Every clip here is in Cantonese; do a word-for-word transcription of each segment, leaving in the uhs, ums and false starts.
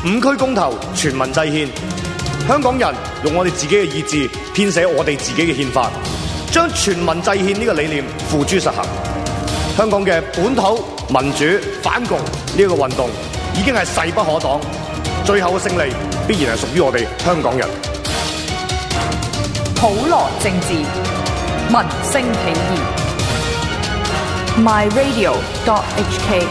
五區公投，全民制憲，香港人用我哋自己嘅意志編寫我哋自己嘅憲法，將全民制憲呢個理念付諸實行。香港嘅本土民主反共呢個運動已經係勢不可擋，最後嘅勝利必然係屬於我哋香港人。 普羅政治，民聲起義。My Radio dot H K。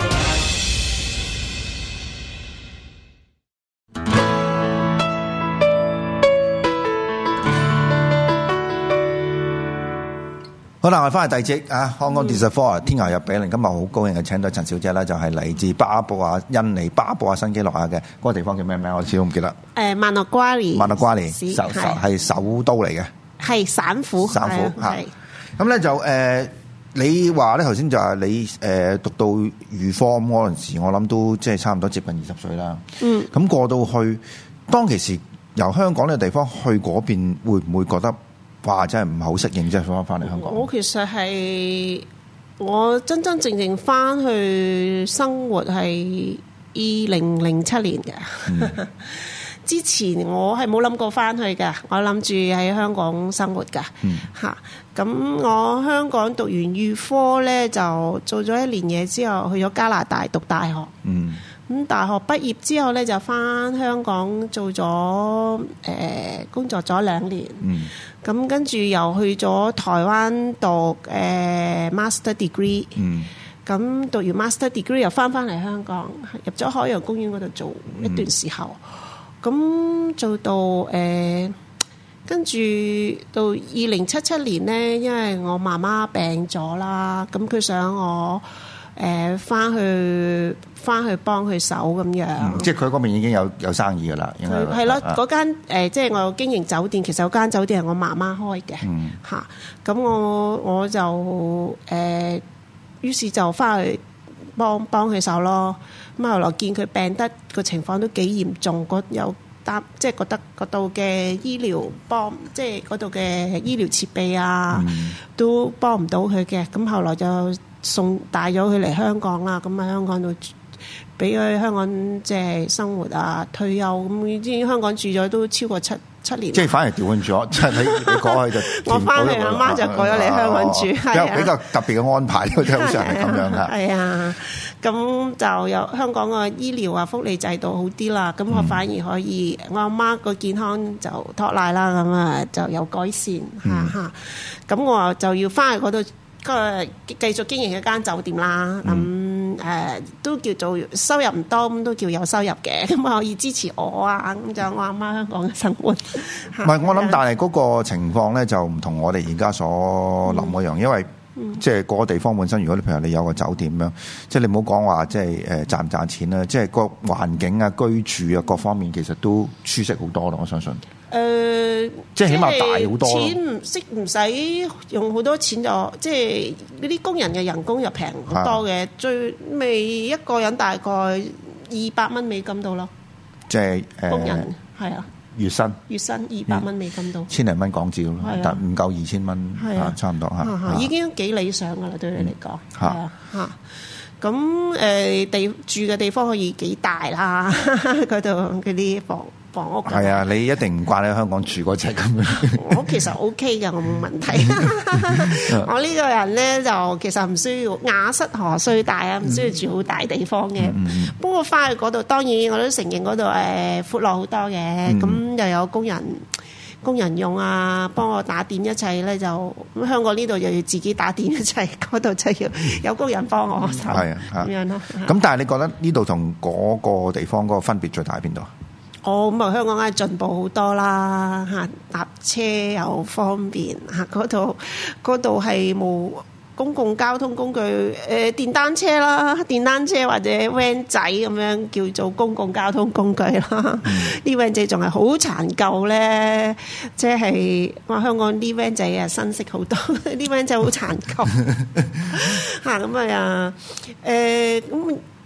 好啦，我哋翻嚟第二節啊，香港電視科天涯入比鄰，今日好高興嘅請到陳小姐咧，就係嚟自巴布亞印尼巴布亞新幾內亞嘅嗰個地方叫咩名？我始終唔記得。 誒，曼諾瓜利， 曼諾瓜利首係首都嚟嘅， 係省府， 省府嚇。咁咧就誒、呃，你話咧頭先就係你誒、呃、讀到預科咁嗰陣時，我諗都即係差唔多接近二十歲啦。嗯。咁過到去當其時由香港呢個地方去嗰邊，會唔會覺得？哇！真係唔係好適應，即係翻翻嚟香港。 我其實係我真真正正翻去生活係二零零七年嘅。嗯、之前我係冇諗過翻去嘅，我諗住喺香港生活㗎。嚇咁、嗯、我香港讀完預科咧，就做咗一年嘢之後，去咗加拿大讀大學。嗯。咁大學畢業之後咧，就翻香港做咗誒、呃、工作咗兩年。嗯。咁跟住又去咗台灣讀誒、呃、master degree。嗯。咁讀完 master degree 又翻翻嚟香港，入咗海洋公園嗰度做一段時候。咁、嗯、做到誒、呃，跟住到二零七七年咧，因為我媽媽病咗啦，咁佢想我。誒翻去翻去幫佢手咁樣， 嗯、即係佢嗰邊已經有有生意㗎啦。 佢係咯，嗰間誒即係我經營酒店，其實嗰間酒店係我媽媽開嘅嚇。咁、嗯、我我就誒、呃，於是就翻去幫幫佢手咯。咁後來見佢病得個情況都幾嚴重，嗰有擔即係覺得嗰度嘅醫療幫，即係嗰度嘅醫療設備啊，嗯、都幫唔到佢嘅。咁後來就送帶咗佢嚟香港啦，咁喺香港度俾佢香港即係生活啊、退休咁。之香港住咗都超過七七年。即係反而調換咗，即係你你過去就我翻去阿媽就過咗嚟香港住，係啊， 比較特別嘅安排，都係好似係咁樣㗎。 係啊，咁就有香港個醫療啊、福利制度好啲啦，咁我反而可以、嗯、我阿媽個健康就托賴啦，咁啊就有改善嚇嚇。咁、嗯、我就要翻去嗰度。個繼續經營一間酒店啦，咁、嗯、誒、呃、都叫做收入唔多，咁都叫有收入嘅，咁可以支持我啊，咁就我阿媽香港嘅生活。唔係我諗，但係嗰個情況咧就唔同我哋而家所諗嗰樣，嗯、因為、嗯、即係嗰個地方本身，如果你譬如你有個酒店咁樣，即係你唔好講話即係誒賺唔賺錢啦，即係個環境啊、居住啊各方面其實都舒適好多咯，我相信。誒、呃，即係起碼大好多。 錢唔識唔使用好多錢就，即係嗰啲工人嘅人工又平好多嘅，最尾一個人大概二百蚊美金到咯。 即係誒、呃， 工人係啊， 月薪月薪二百蚊美金到，嗯、千零蚊港紙咯，但唔夠二千蚊，啊，差唔多嚇、啊， 已經幾理想噶啦，對你嚟講，係啊嚇。咁誒地住嘅地方可以幾大啦？嗰度嗰啲房。房屋係啊，你一定唔慣喺香港住嗰隻咁樣。 我其實 O K 㗎，我冇問題。我呢個人咧就其實唔需要雅室何須大啊，唔需要住好大地方嘅。嗯、不過翻去嗰度，當然我都承認嗰度誒闊落好多嘅。咁、嗯、又有工人工人用啊，幫我打點一切咧就咁。香港呢度又要自己打點一切，嗰度就要有工人幫我手。係啊，咁樣咯。 咁但係你覺得呢度同嗰個地方嗰個分別最大喺邊度？ 哦，咁啊，香港梗係進步好多啦嚇，搭車又方便嚇，嗰度嗰度係冇公共交通工具，誒、呃、電單車啦，電單車或者 van 仔咁樣叫做公共交通工具啦。啲 van 仔仲係好殘舊咧，即係話香港啲 van 仔啊新式好多，啲 van 仔好殘舊嚇咁啊誒咁。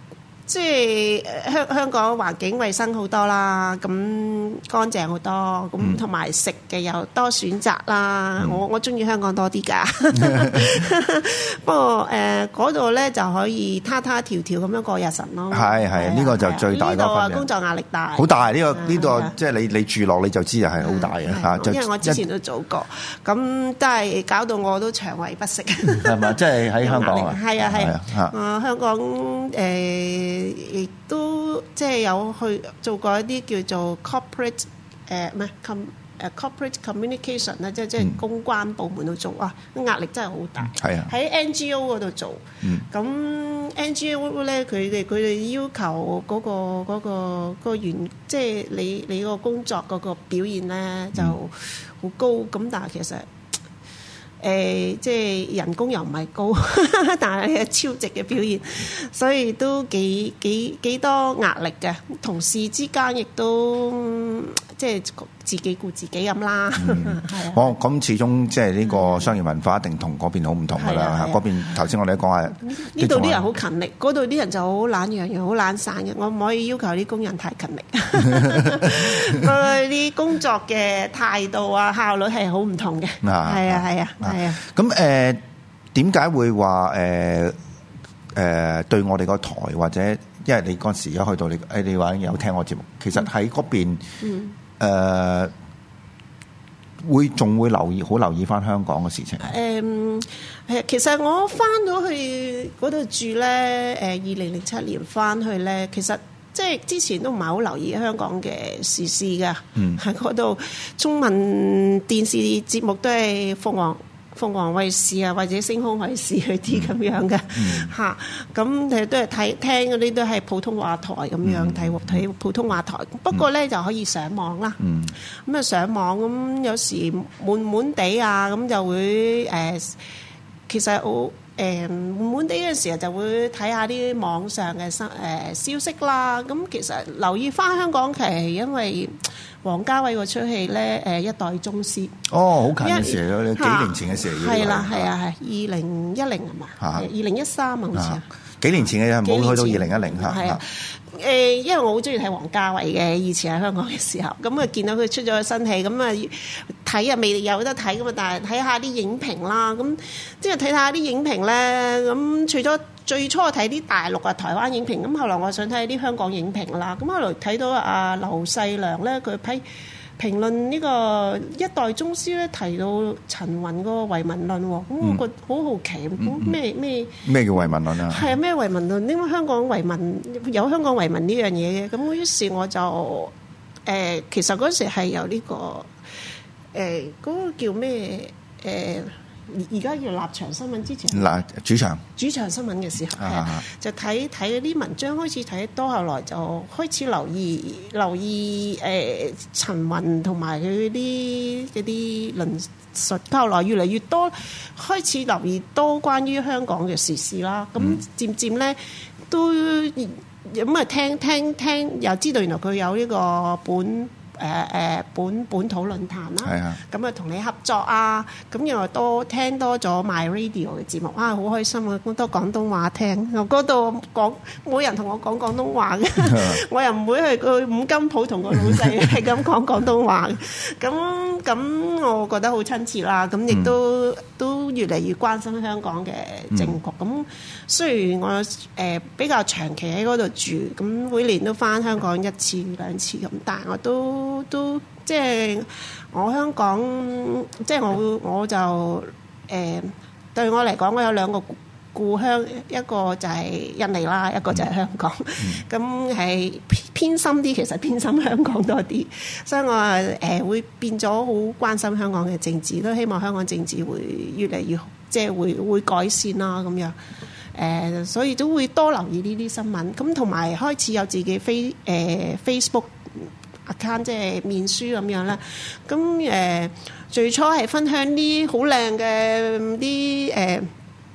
即係香香港環境衛生好多啦，咁乾淨好多，咁同埋食嘅又多選擇啦。嗯、我我中意香港多啲㗎，不過誒嗰度咧就可以他他條條咁樣過日神咯。係係，呢個就最大嗰個分別。工作壓力大，好大呢、呢個呢、呢個即係你你住落你就知係好大嘅嚇。因為我之前都做過，咁都係搞到我都腸胃不適。係咪？即係喺香港啊？係啊係啊，啊香港誒。亦都即係有去做過一啲叫做 corporate 誒唔係 com 誒 corporate communication 啦，即係即係公關部門度做啊，壓力真係好大。係啊，喺 N G O 嗰度做，咁、嗯、N G O 咧佢哋佢哋要求嗰、嗰個嗰、嗰個嗰個員，即係你你個工作嗰個表現咧就好高，咁、嗯、但係其實。誒、呃，即係人工又唔係高，但係超值嘅表現，所以都幾幾幾多壓力嘅。同事之間亦都即係自己顧自己咁啦。嗯，係啊。哦，咁始終即係呢個商業文化一定同嗰邊好唔同㗎啦。嗰邊頭先我哋都講下，呢度啲人好勤力，嗰度啲人就好懶洋洋、好懶散嘅。我唔可以要求啲工人太勤力。佢啲工作嘅態度啊、效率係好唔同嘅。係啊，係啊。係啊，咁誒點解會話誒誒對我哋個台或者，因為你嗰陣時一去到你誒你話有聽我節目，其實喺嗰邊誒、嗯呃、會仲會留意好留意翻香港嘅事情。誒、嗯、係其實我翻到去嗰度住咧，誒二零零七年翻去咧，其實即係之前都唔係好留意香港嘅時事㗎。嗯，喺嗰度中文電視節目都係鳳凰。鳳凰衛視啊，或者星空衛視嗰啲咁樣嘅嚇，咁誒都係睇聽嗰啲都係普通話台咁樣睇睇普通話台。不過咧、嗯、就可以上網啦，咁啊、嗯、上網咁有時悶悶地啊，咁就會誒、呃，其實我誒悶悶地嘅時候就會睇下啲網上嘅新誒消息啦。咁其實留意翻香港其實因為。王家衛嗰出戲咧，誒一代宗師。哦，好近嘅事咯，你幾年前嘅事嚟嘅。係啦，係啊，係二零一零係嘛？二零一三啊，好似啊。幾年前嘅嘢，冇去到二零一零嚇。係啊，誒，因為我好中意睇王家衛嘅，以前喺香港嘅時候，咁啊見到佢出咗新戲，咁啊睇啊未有得睇噶嘛，但係睇下啲影評啦，咁即係睇下啲影評咧，咁除咗。最初睇啲大陸啊、台灣影評，咁後來我想睇啲香港影評啦。咁後來睇到阿劉細良咧，佢批評論呢個一代宗師咧，提到陳雲嗰個唯物論，咁、嗯、我覺得好好奇，咩咩咩叫唯物論啊？係啊，咩唯物論？點解香港唯物有香港唯物呢樣嘢嘅？咁於是我就誒、呃，其實嗰時係有呢、這個誒嗰、呃那個叫咩誒？呃而家要立場新聞之前，嗱主場主場新聞嘅時候，啊、就睇睇嗰啲文章，開始睇得多，後來就開始留意留意誒、呃、陳雲同埋佢啲嗰啲論述，後來越嚟越多，開始留意多關於香港嘅時事啦。咁、嗯、漸漸咧都咁啊聽聽聽，又知道原來佢有呢個本。誒、呃、誒本本土論壇啦，咁啊同你合作啊，咁原來多聽多咗 My Radio 嘅節目，啊好開心啊，咁多廣東話聽，我嗰度講冇人同我講廣東話嘅，我又唔會去去五金鋪同個老細係咁講廣東話，咁咁我覺得好親切啦，咁亦都、嗯、都越嚟越關心香港嘅政局，咁、嗯、雖然我誒、呃、比較長期喺嗰度住，咁每年都返香港一次兩次咁，但係我都都都即係我香港，即係我我就誒、呃、對我嚟講，我有兩個故鄉，一個就係印尼啦，一個就係香港。咁係、嗯、偏心啲，其實偏心香港多啲，所以我誒、呃、會變咗好關心香港嘅政治，都希望香港政治會越嚟越即係會會改善啦咁樣。誒、呃，所以都會多留意呢啲新聞。咁同埋開始有自己飛誒、呃、Facebook account 即係面書咁樣啦，咁誒、呃、最初係分享啲好靚嘅啲誒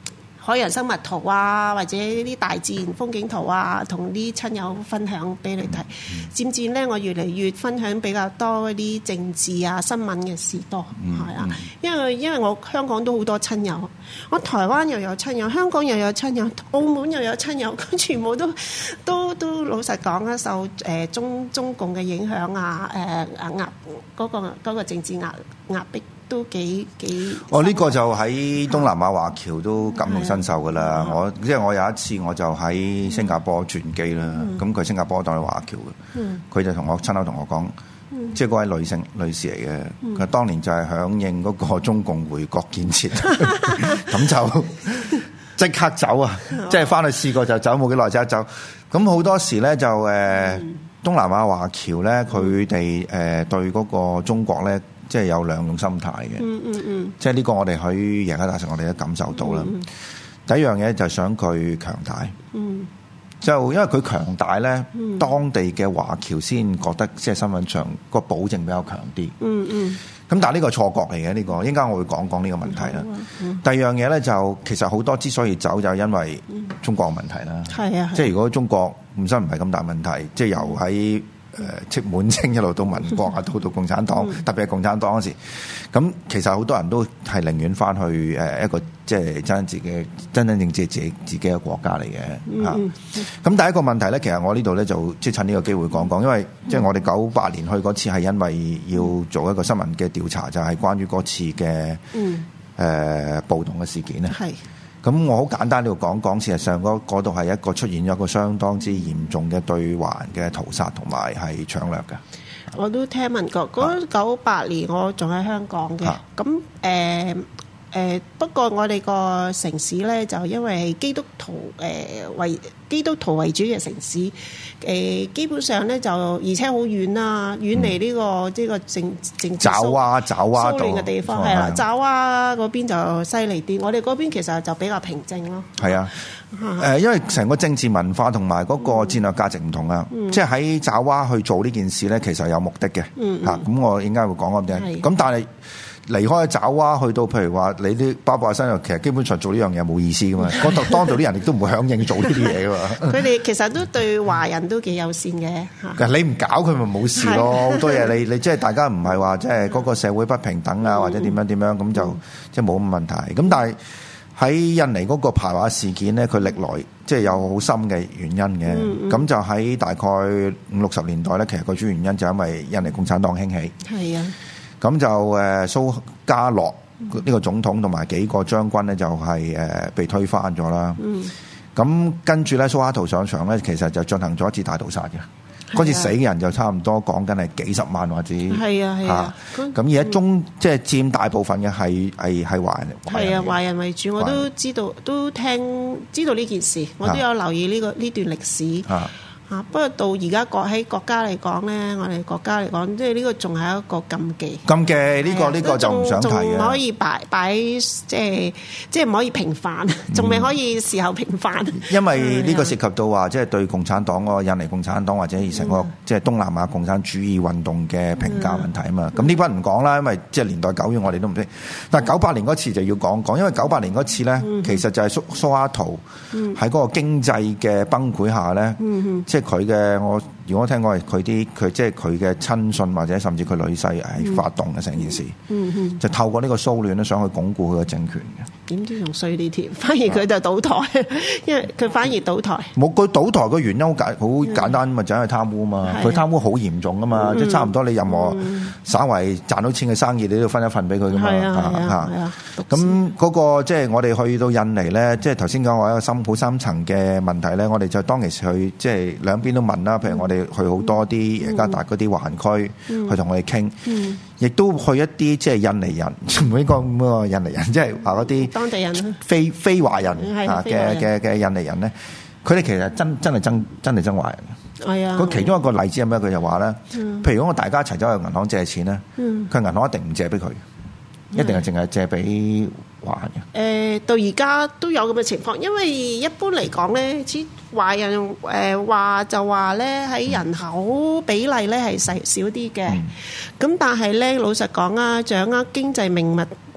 海洋生物圖啊，或者啲大自然風景圖啊，同啲親友分享俾你睇。漸漸咧，我越嚟越分享比較多啲政治啊、新聞嘅事多，係啊、嗯，因為因為我香港都好多親友，我台灣又有親友，香港又有親友，澳門又有親友，佢全部都都都老實講啊，受誒、呃、中中共嘅影響啊，誒、呃、壓嗰、嗰個嗰個政治壓壓迫。都幾幾哦！呢、這個就喺東南亞華僑都感同身受噶啦。我即係我有一次我就喺新加坡轉機啦。咁佢、嗯、新加坡當係華僑嘅，佢、嗯、就同我親口同我講，嗯、即係嗰位女性女士嚟嘅。佢、嗯、當年就係響應嗰個中共回國建設，咁就即刻走啊！即係翻去試過就走，冇幾耐就走。咁好多時咧就誒、呃嗯、東南亞華僑咧，佢哋誒對嗰個中國咧。即係有兩種心態嘅，嗯嗯嗯、即係呢個我哋喺耶加達城我哋都感受到啦。嗯、第一樣嘢就係想佢強大，嗯、就因為佢強大咧，嗯、當地嘅華僑先覺得即係身份上個保證比較強啲。嗯嗯。咁但係呢個錯覺嚟嘅呢個，應該我會講講呢個問題啦。嗯嗯、第二樣嘢咧就其實好多之所以走就因為中國嘅問題啦。係啊、嗯，即係如果中國本身唔係咁大問題，即係由喺誒戚滿清一路到民國啊，到到共產黨，特別係共產黨嗰時，咁其實好多人都係寧願翻去誒一個即係真真自己真真正正自己自己嘅國家嚟嘅嚇。咁第一個問題咧，其實我呢度咧就即係趁呢個機會講講，因為即係我哋九八年去嗰次係因為要做一個新聞嘅調查，就係、是、關於嗰次嘅誒、呃、暴動嘅事件咧。係。咁我好簡單呢度講講，事實上嗰度係一個出現咗一個相當之嚴重嘅對華嘅屠殺同埋係搶掠嘅。我都聽聞過，嗰九八年我仲喺香港嘅，咁誒誒不過我哋個城市咧就因為係基督徒誒、呃、為基督徒為主嘅城市，誒、呃、基本上咧就而且好遠啦，遠離呢、這個呢、嗯、個政政治蘇蘇聯嘅地方係啦，爪哇嗰邊就犀利啲，我哋嗰邊其實就比較平靜咯。係啊，誒、呃、因為成個政治文化同埋嗰個戰略價值唔同啊，嗯、即係喺爪哇去做呢件事咧，其實有目的嘅嚇。咁、嗯嗯啊、我應該會講咁啫。咁但係離開爪哇去到譬如話你啲巴布亞新幾內亞，其實基本上做呢樣嘢冇意思噶嘛。嗰度當地啲人亦都唔會響應做呢啲嘢噶嘛。佢哋其實都對華人都幾友善嘅嚇。你唔搞佢咪冇事咯。好多嘢你你即係大家唔係話即係嗰個社會不平等啊，或者點樣點樣咁就即係冇乜問題。咁但係喺印尼嗰個排華事件咧，佢歷來即係有好深嘅原因嘅。咁、嗯嗯、就喺大概五六十年代咧，其實個主要原因就因為印尼共產黨興起。係啊。咁就誒蘇加諾呢個總統同埋幾個將軍咧，就係誒被推翻咗啦。咁、嗯、跟住咧，蘇哈圖上場咧，其實就進行咗一次大屠殺嘅。嗰、啊、次死嘅人就差唔多講緊係幾十萬或者係啊係啊。咁而家中即係佔大部分嘅係係係華人。係啊，華人為主，我都知道都聽知道呢件事，我都有留意呢、這個呢段歷史。啊啊！不過到而家國喺國家嚟講咧，我哋國家嚟講，即係呢個仲係一個禁忌。禁忌呢、呢個呢、呢個就唔想提嘅。唔可以擺擺即係即係唔可以平反，仲未可以事後平反。嗯、因為呢個涉及到話，即係對共產黨嗰個印尼共產黨或者成個即係東南亞共產主義運動嘅評價問題啊嘛。咁呢班唔講啦，因為即係年代久遠，我哋都唔識。但係九八年嗰次就要講講，因為九八年嗰次咧，嗯、其實就係蘇蘇哈圖喺嗰個經濟嘅崩潰下咧。嗯即係佢嘅，我如果聽講係佢啲佢即係佢嘅親信或者甚至佢女婿係發動嘅成件事，嗯嗯、就透過呢個騷亂咧，想去鞏固佢嘅政權嘅。點知仲衰啲添？反而佢就倒台，因為佢反而倒台。冇佢倒台嘅原因好簡好簡單嘛，就係貪污嘛。佢貪污好嚴重噶嘛，即係差唔多你任何稍為賺到錢嘅生意，你都要分一份俾佢噶嘛。嚇咁嗰個即係我哋去到印尼咧，即係頭先講話一個深好深層嘅問題咧，我哋就當其時去即係兩邊都問啦。譬如我哋去好多啲耶加達嗰啲環區去同我哋傾，亦都去一啲即係印尼人，唔應該咁個印尼人，即係話嗰啲當地人非非華人啊嘅嘅嘅印尼人咧，佢哋其實真真係憎真係憎華人嘅。係啊，佢其中一個例子係咩？佢就話咧，譬如如果我大家一齊走去銀行借錢咧，佢銀行一定唔借俾佢，一定係淨係借俾華人嘅。誒，到而家都有咁嘅情況，因為一般嚟講咧，似華人誒話就話咧喺人口比例咧係細少啲嘅，咁但係咧老實講啊，掌握經濟命脈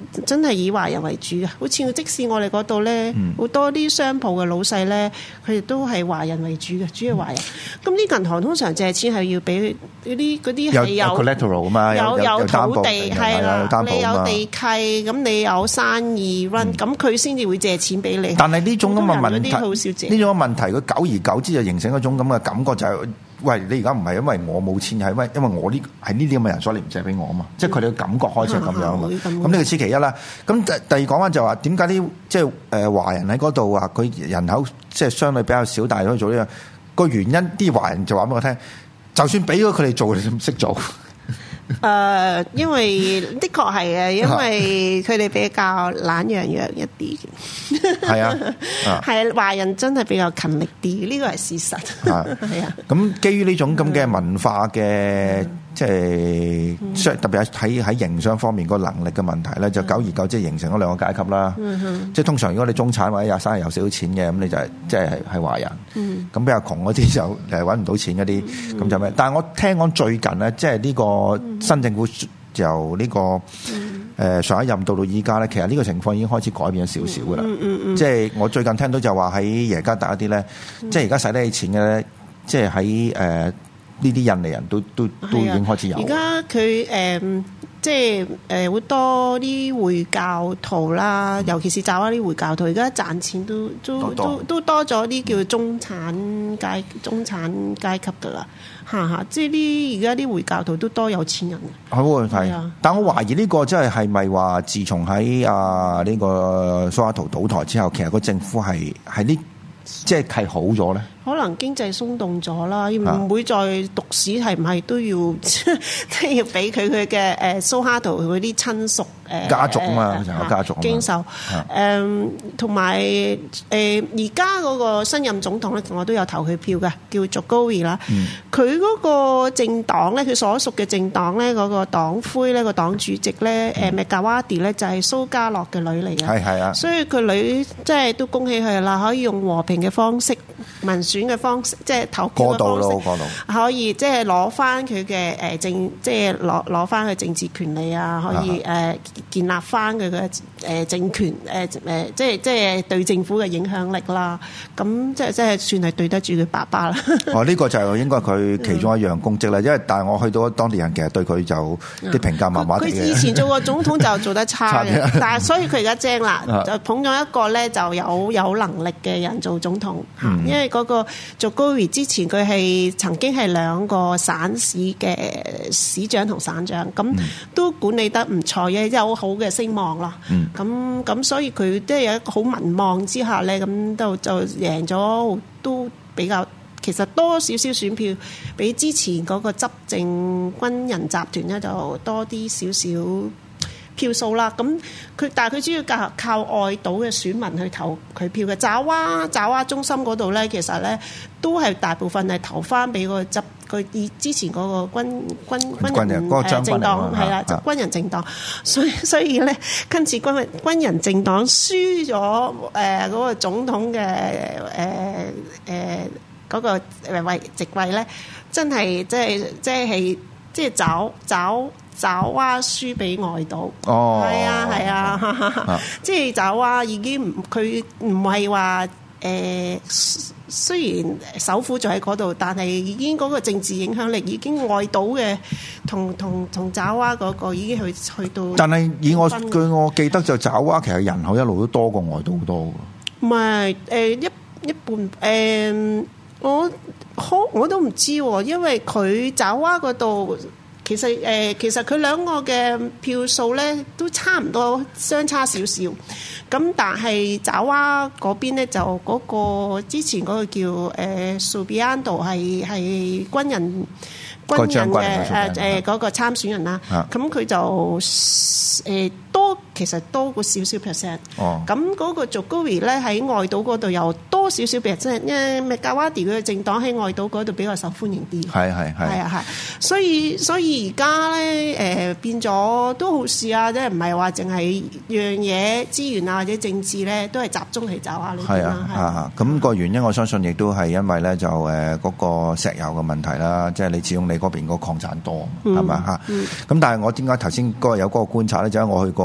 真係以華人為主嘅，好似即使我哋嗰度咧，好、嗯、多啲商鋪嘅老細咧，佢哋都係華人為主嘅，主要華人。咁啲銀行通常借錢係要俾嗰啲嗰啲係有 collateral 啊嘛， 有有土地係啦， 有你有地契，咁你有生意 run，咁佢先至會借錢俾你。 但係呢種咁嘅問題， 好少借呢種嘅問題，佢久而久之就形成一種咁嘅感覺，就係、是。喂，你而家唔係因為我冇錢，係因為因為我呢係呢啲咁嘅人，所以你唔借俾我啊嘛，即係佢哋嘅感覺開始係咁樣啊嘛。咁呢個此其一啦。咁第第二講翻就話點解啲即係誒華人喺嗰度話佢人口即係相對比較少，但係可以做呢樣個原因，啲華人就話俾我聽，就算俾咗佢哋做，佢哋都唔識做。 誒、呃，因為的確係嘅，因為佢哋比較懶洋洋一啲嘅。係啊，係華人真係比較勤力啲，呢個係事實。係啊。 咁基於呢種咁嘅文化嘅，即係特別係喺喺營商方面個能力嘅問題咧，就久而久之形成咗兩個階級啦。嗯、即係通常如果你中產或者有生係有少少錢嘅，咁你就係即係係華人。咁、嗯、比較窮嗰啲就誒揾唔到錢嗰啲，咁、嗯、就咩？但係我聽講最近咧，即係呢個新政府由呢、這個誒、呃、上一任到到依家咧，其實呢個情況已經開始改變咗少少噶啦。嗯嗯嗯、即係我最近聽到就話喺耶加達一啲咧，嗯、即係而家使得起錢嘅咧，即係喺誒。呃呢啲印尼人都都都已經開始有。而家佢誒即係誒好多啲回教徒啦，尤其是爪哇啲回教徒，而家賺錢都都都都多咗啲叫中產階中產階級㗎啦，嚇嚇！即係啲而家啲回教徒都多有錢人嘅。 好係，但我懷疑呢個真係係咪話，自從喺啊呢個蘇哈圖倒台之後，其實個政府係係呢即係係好咗咧？ 可能經濟鬆動咗啦，唔會再讀史，係唔係都要即係要俾佢佢嘅誒蘇哈圖嗰啲親屬誒家族啊嘛，成個家族經受誒，同埋誒而家嗰個新任總統咧，我都有投佢票嘅，叫做Jokowi啦。佢嗰個政黨咧，佢所屬嘅政黨咧，嗰個黨魁咧，個黨主席咧，誒 Megawati 咧，就係蘇加諾嘅女嚟嘅，係係啊，所以佢女即係都恭喜佢啦，可以用和平嘅方式民選嘅方式，即係投票嘅方式，可以即係攞翻佢嘅誒政，即係攞攞翻佢政治權利啊，可以誒、呃、建立翻佢嘅誒政權誒誒、呃，即係即係對政府嘅影響力啦。咁即係即係算係對得住佢爸爸啦。 哦，呢、這個就係應該佢其中一樣功績啦。因為但係我去到當地人，其實對佢就啲評價麻麻地嘅。佢以前做過總統就做得差嘅，但係所以佢而家精啦，就捧咗一個咧就有有能力嘅人做總統。嗯、因為嗰、那個做高維之前，佢係曾經係兩個省市嘅市長同省長，咁、嗯、都管理得唔錯嘅，有好嘅聲望啦。咁咁、嗯、所以佢都係有一個好民望之下咧，咁就就贏咗，都比較其實多少少選票，比之前嗰個執政軍人集團咧就多啲少少票數啦，咁佢但係佢主要靠靠外島嘅選民去投佢票嘅。爪哇爪哇中心嗰度咧，其實咧都係大部分係投翻俾個執佢以之前嗰個軍軍軍人誒政黨係啦，就軍人政黨，所以所以咧今次軍軍人政黨輸咗誒嗰個總統嘅誒誒嗰個位席位咧，真係即係即係即係爪爪。爪哇輸俾外島，係、哦、啊係啊，啊即係爪哇已經唔佢唔係話誒，雖然首府就喺嗰度，但係已經嗰個政治影響力已經外島嘅同同同爪哇嗰個已經去去到。但係以我據我記得就爪哇其實人口一路都多過外島好多㗎。唔係誒一一半誒、呃，我好我都唔知喎，因為佢爪哇嗰度。其實誒、呃，其實佢兩個嘅票數咧都差唔多，相差少少。咁但係爪哇嗰邊咧就嗰個之前嗰個叫誒 Subianto 係係軍人軍人嘅誒誒嗰個參選人啦。咁佢、啊、就誒、呃、多，其實多過少少 percent。哦。咁嗰個Jokowi咧喺外島嗰度又多少少 percent，因為 Megawati 佢嘅政黨喺外島嗰度比較受歡迎啲。係係係。係啊係。所以所以而家咧誒變咗都好事啊！即係唔係話淨係樣嘢資源啊或者政治咧都係集中喺爪哇呢邊啦。係啊。咁、那個原因我相信亦都係因為咧就誒嗰個石油嘅問題啦，即係你始終你嗰邊個礦產多係咪嚇？咁、嗯嗯、但係我點解頭先嗰個有嗰個觀察咧？就係我去過耶加達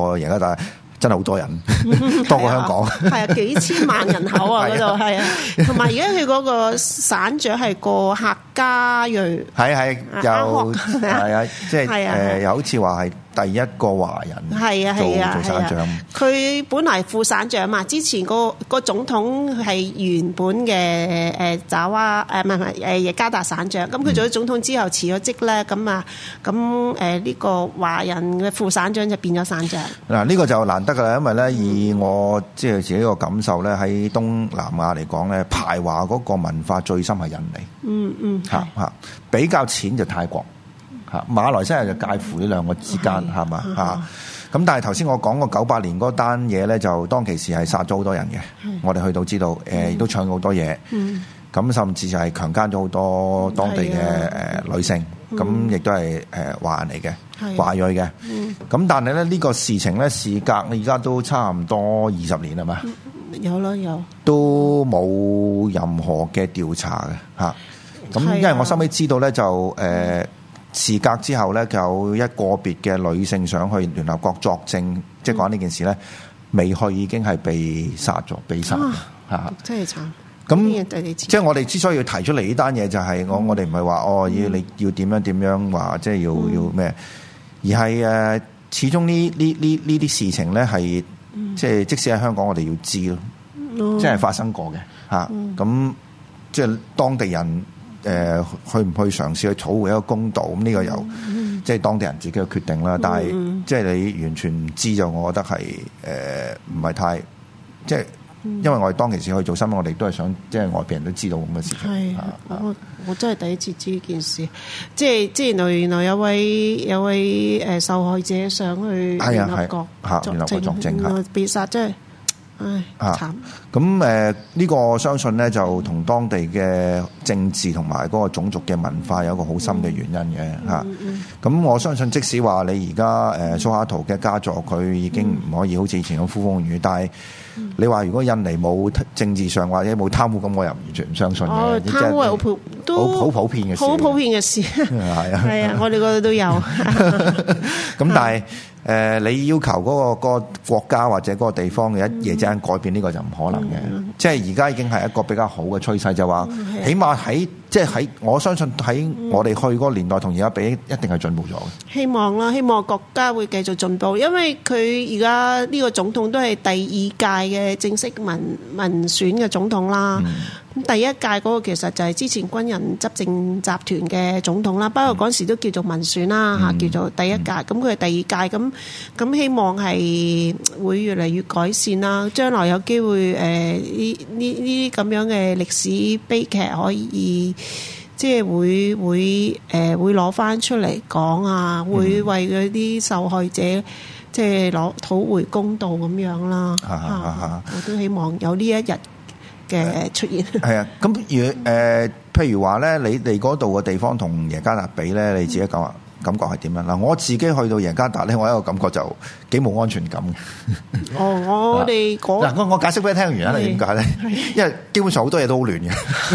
但係真係好多人，多過香港。 係啊，幾千萬人口啊嗰度係啊，同埋而家佢嗰個省長係個客家裔， 係係又係啊，即係誒又好似話係第一個華人係啊係啊做做省長。 佢本來副省長嘛，之前個個總統係原本嘅誒爪哇誒唔係唔係誒耶加達省長，咁佢做咗總統之後辭咗職咧，咁啊咁誒呢個華人嘅副省長就變咗省長。 嗱呢個就難得㗎啦，因為咧以我即係自己個感受咧，喺東南亞嚟講咧，排華嗰個文化最深係印尼。 嗯嗯嚇嚇，比較淺就泰國。馬來西亞就介乎呢兩個之間，係嘛嚇？咁但係頭先我講過九八年嗰單嘢咧，就當其時係殺咗好多人嘅。我哋去到知道，誒亦都搶咗好多嘢。咁甚至就係強姦咗好多當地嘅誒女性，咁亦都係誒華人嚟嘅，華裔嘅。咁但係咧呢個事情咧，事隔而家都差唔多二十年係嘛？ 有咯有， 都冇任何嘅調查嘅嚇。咁因為我收尾知道咧，就誒。事隔之後咧，有一個別嘅女性想去聯合國作證，嗯、即係講呢件事咧，未去已經係被殺咗，被殺嚇、啊， 真係慘。 咁即係我哋之所以要提出嚟呢單嘢，就係我我哋唔係話哦要你要點樣點樣話，即係要、嗯、要咩，而係誒始終呢呢呢呢啲事情咧係即係即使喺香港，我哋要知咯，嗯、即係發生過嘅嚇。咁、嗯啊、即係當地人。誒、呃、去唔去嘗試去討回一個公道？咁呢個又、嗯、即係當地人自己嘅決定啦。嗯、但係即係你完全唔知就，我覺得係誒唔係太即係，因為我哋當其時去做新聞，我哋都係想即係外邊人都知道咁嘅事情。係、 啊，我我真係第一次知呢件事。即係即係原來原來有位有位誒受害者想去聯合國作證，作證被殺真係。唉，慘！ 咁誒呢個相信咧就同當地嘅政治同埋嗰個種族嘅文化有一個好深嘅原因嘅嚇。咁、嗯嗯、我相信即使話你而家誒蘇哈圖嘅家族佢已經唔可以好似以前咁呼風喚雨，但係你話如果印尼冇政治上或者冇貪污，咁我又完全唔相信嘅。 哦，貪污係好普都好普遍嘅事， 好普遍嘅事。係啊，係啊，我哋嗰度都有。 咁但係。誒、呃，你要求嗰、那個、那個國家或者嗰個地方嘅一夜之間改變呢、這個就唔可能嘅，嗯、即係而家已經係一個比較好嘅趨勢，就話、是、起碼喺即係喺我相信喺我哋去嗰個年代同而家比，一定係進步咗嘅。希望啦，希望國家會繼續進步，因為佢而家呢個總統都係第二屆嘅正式民民選嘅總統啦。咁、嗯、第一屆嗰個其實就係之前軍人執政集團嘅總統啦，不過嗰時都叫做民選啦嚇，嗯、叫做第一屆。咁佢係第二屆咁。咁希望係會越嚟越改善啦，將來有機會誒呢呢呢啲咁樣嘅歷史悲劇可以即係會會誒、呃、會攞翻出嚟講啊，會為嗰啲受害者即係攞討回公道咁樣啦。啊啊啊、我都希望有呢一日嘅出現。係啊， 咁如誒譬如話咧，你哋嗰度嘅地方同耶加達比咧，你自己講話。感覺係點樣？嗱，我自己去到耶加達咧，我有一個感覺就幾冇安全感嘅。 哦，我哋嗰嗱，我我解釋俾你聽嘅原因係點解咧？因為基本上好多嘢都好亂嘅。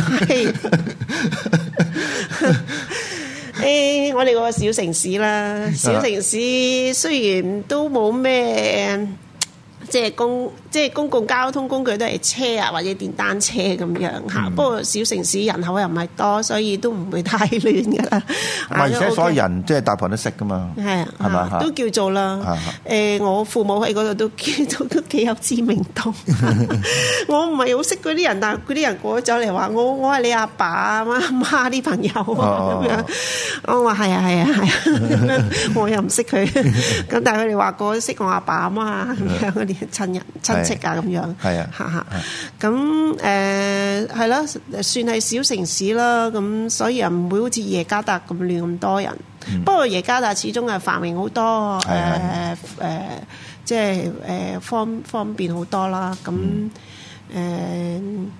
誒，我哋嗰個小城市啦，小城市雖然都冇咩。即係公即係公共交通工具都係車啊，或者電單車咁樣嚇。嗯、不過小城市人口又唔係多，所以都唔會太亂㗎啦。 唔係，而且所有人即係大部分都識㗎嘛。係啊，係嘛？ 都叫做啦。誒、啊呃，我父母喺嗰度都叫做都幾有知名度。我唔係好識嗰啲人，但係嗰啲人過咗走嚟話我我係你阿爸阿媽媽啲朋友啊咁樣。我話係啊係啊係啊，我又唔識佢。咁但係佢哋話過識我阿爸阿媽咁樣嗰啲。親人親戚啊咁樣，係啊，嚇嚇，咁誒係啦，算係小城市啦，咁所以又唔會好似耶加達咁亂咁多人。嗯、不過耶加達始終係繁榮好多，誒誒誒，即係誒方方便好多啦。咁誒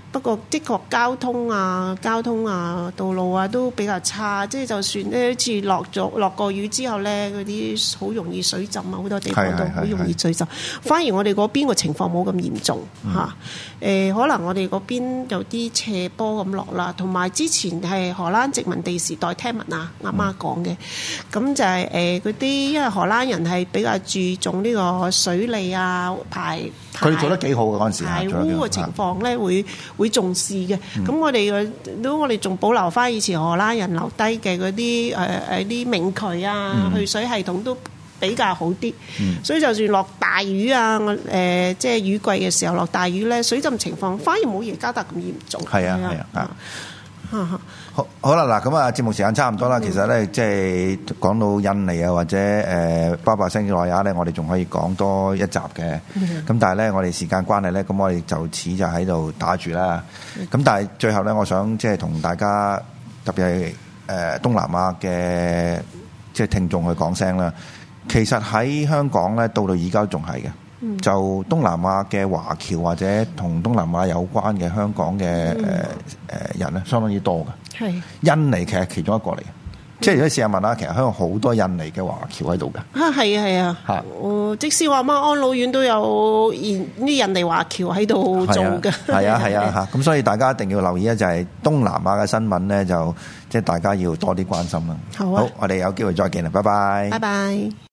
不過的確交通啊、交通啊、道路啊都比較差，即係就算咧，好似落咗落過雨之後咧，嗰啲好容易水浸啊，好多地方都好容易水浸。反而我哋嗰邊個情況冇咁嚴重嚇。誒、嗯呃，可能我哋嗰邊有啲斜坡咁落啦，同埋之前係荷蘭殖民地時代，聽聞啊阿媽講嘅，咁、嗯、就係誒嗰啲，因為荷蘭人係比較注重呢個水利啊排。 佢哋做得幾好嘅嗰陣時， 排污嘅情況咧會會重視嘅。咁、嗯、我哋嘅都我哋仲保留翻以前荷蘭人留低嘅嗰啲誒誒啲明渠啊、嗯、去水系統都比較好啲。嗯、所以就算落大雨啊，誒、呃、即係雨季嘅時候落大雨咧，水浸情況反而冇耶加達咁嚴重。係啊係啊啊！ 好好啦，嗱咁啊，節目時間差唔多啦。嗯、其實咧，即係講到印尼啊，或者誒巴布亞新幾內亞咧，我哋仲可以講多一集嘅。咁、嗯、但係咧，我哋時間關係咧，咁我哋就此就喺度打住啦。咁、嗯、但係最後咧，我想即係同大家特別係誒東南亞嘅即係聽眾去講聲啦。其實喺香港咧，到到而家仲係嘅。嗯、就東南亞嘅華僑或者同東南亞有關嘅香港嘅誒誒人咧，相當之多嘅。係印尼其實其中一個嚟嘅，嗯、即係如果試下問下，其實香港好多印尼嘅華僑喺度嘅。啊，係啊，係啊。嚇！哦，即使話乜安老院都有印啲印尼華僑喺度做嘅。係啊，係啊，嚇！咁所以大家一定要留意咧，就係東南亞嘅新聞咧，就即係大家要多啲關心啦。好啊！好，我哋有機會再見啦，拜拜。拜拜。